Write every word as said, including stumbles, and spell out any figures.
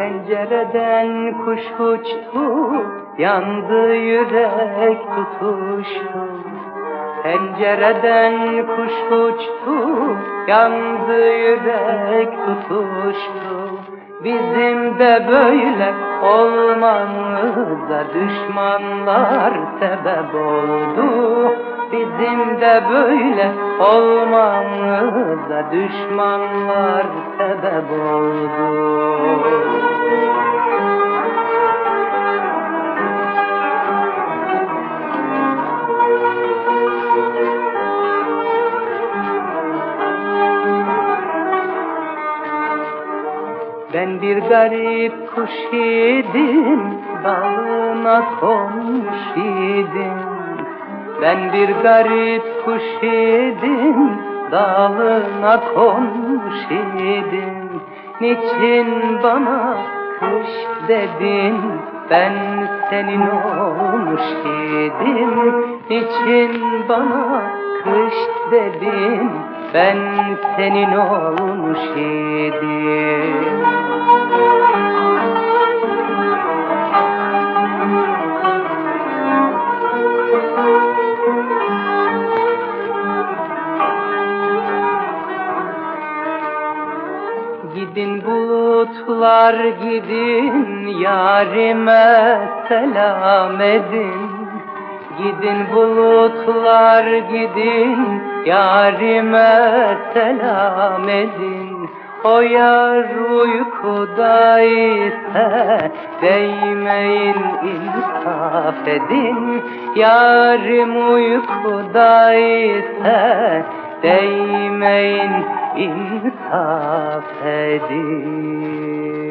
Pencereden kuş uçtu, yandı yürek tutuştu. Pencereden kuş uçtu, yandı yürek tutuştu. Bizim de böyle olmamıza düşmanlar sebep oldu. Bizim de böyle olmamıza düşmanlar sebep oldu. Ben bir garip kuş idim, dalına konmuş idim. Ben bir garip kuş idim, dalına konmuş idim. Niçin bana kış dedin, ben senin olmuş idim. Niçin bana kış dedin, ben senin olmuş idim. Gidin bulutlar gidin, yarime selam edin. Gidin bulutlar gidin, yarime selam edin. O yar uykuda ise değmeyin, insaf edin. Yarim uykuda ise değmeyin, insaf edin.